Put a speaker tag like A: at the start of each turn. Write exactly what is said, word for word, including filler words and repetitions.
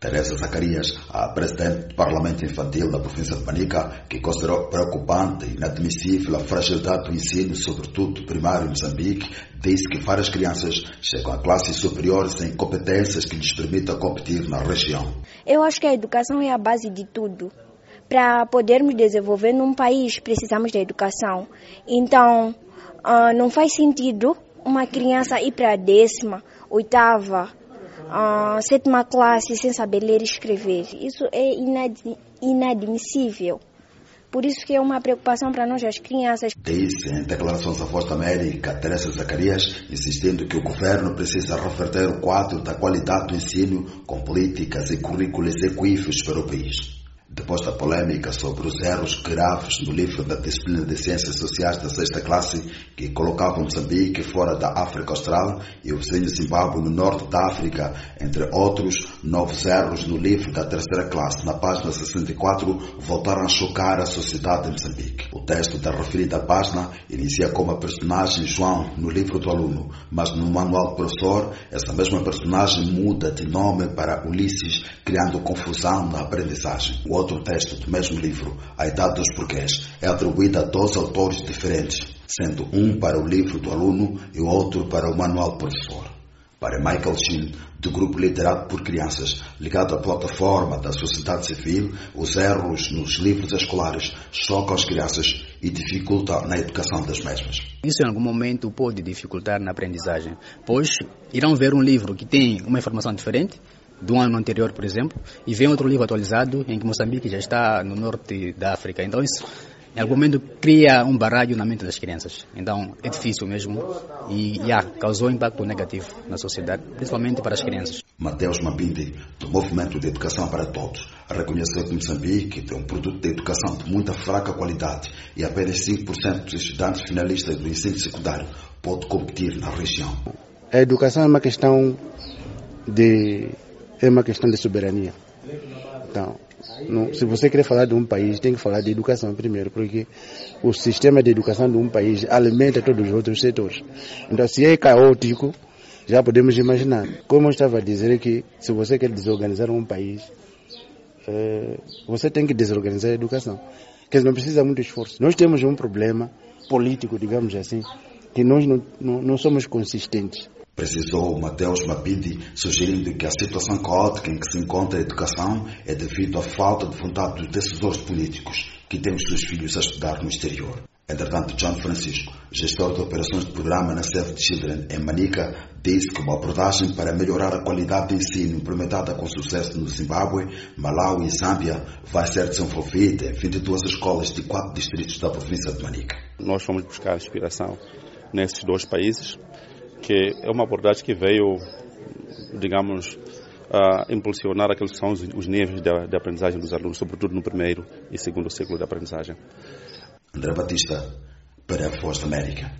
A: Teresa Zacarias, a presidente do Parlamento Infantil da província de Manica, que considerou preocupante e inadmissível a fragilidade do ensino, sobretudo primário em Moçambique, disse que várias crianças chegam a classes superiores sem competências que lhes permitam competir na região.
B: Eu acho que a educação é a base de tudo. Para podermos desenvolver num país, precisamos da educação. Então, uh, não faz sentido uma criança ir para a décima, oitava, uh, sétima classe sem saber ler e escrever. Isso é inad- inadmissível. Por isso que é uma preocupação para nós, as crianças.
A: Disse em declarações à Voz da América, Teresa Zacarias, insistindo que o governo precisa reverter o quadro da qualidade do ensino com políticas e currículos equívoros para o país. Depois da polêmica sobre os erros graves no livro da disciplina de Ciências Sociais da sexta classe, que colocava Moçambique fora da África Austral e o vizinho Zimbábue no norte da África, entre outros novos erros no livro da terceira classe, na página sessenta e quatro, voltaram a chocar a sociedade de Moçambique. O texto da referida página inicia como a personagem João no livro do aluno, mas no manual do professor, essa mesma personagem muda de nome para Ulisses, criando confusão na aprendizagem. O outro texto do mesmo livro, A Idade dos Porquês, é atribuído a dois autores diferentes, sendo um para o livro do aluno e o outro para o manual do professor. Para Michael Sheen, do Grupo Literado por Crianças, ligado à plataforma da sociedade civil, os erros nos livros escolares chocam as crianças e dificultam na educação das mesmas.
C: Isso em algum momento pode dificultar na aprendizagem, pois irão ver um livro que tem uma informação diferente do ano anterior, por exemplo, e vem outro livro atualizado em que Moçambique já está no norte da África. Então isso, em algum momento, cria um baralho na mente das crianças. Então é difícil mesmo e yeah, causou impacto negativo na sociedade, principalmente para as crianças.
A: Mateus Mabindi, do Movimento de Educação para Todos, reconheceu que Moçambique tem um produto de educação de muita fraca qualidade e apenas cinco por cento dos estudantes finalistas do ensino secundário pode competir na região.
D: A educação é uma questão de... é uma questão de soberania. Então, não, se você quer falar de um país, tem que falar de educação primeiro, porque o sistema de educação de um país alimenta todos os outros setores. Então, se é caótico, já podemos imaginar. Como eu estava a dizer, que se você quer desorganizar um país, é, você tem que desorganizar a educação. Porque não precisa muito esforço. Nós temos um problema político, digamos assim, que nós não, não, não somos consistentes.
A: Precisou Mateus Mabindi, sugerindo que a situação caótica em que se encontra a educação é devido à falta de vontade dos decisores políticos que têm os seus filhos a estudar no exterior. Entretanto, John Francisco, gestor de operações de programa na Save the Children em Manica, disse que uma abordagem para melhorar a qualidade do ensino implementada com sucesso no Zimbábue, Malawi e Zâmbia vai ser desenvolvida em vinte e duas escolas de quatro distritos da província de Manica.
E: Nós fomos buscar inspiração nesses dois países, que é uma abordagem que veio, digamos, uh, impulsionar aqueles que são os, os níveis de, de aprendizagem dos alunos, sobretudo no primeiro e segundo ciclo de aprendizagem.
A: André Batista, para a Voz da América.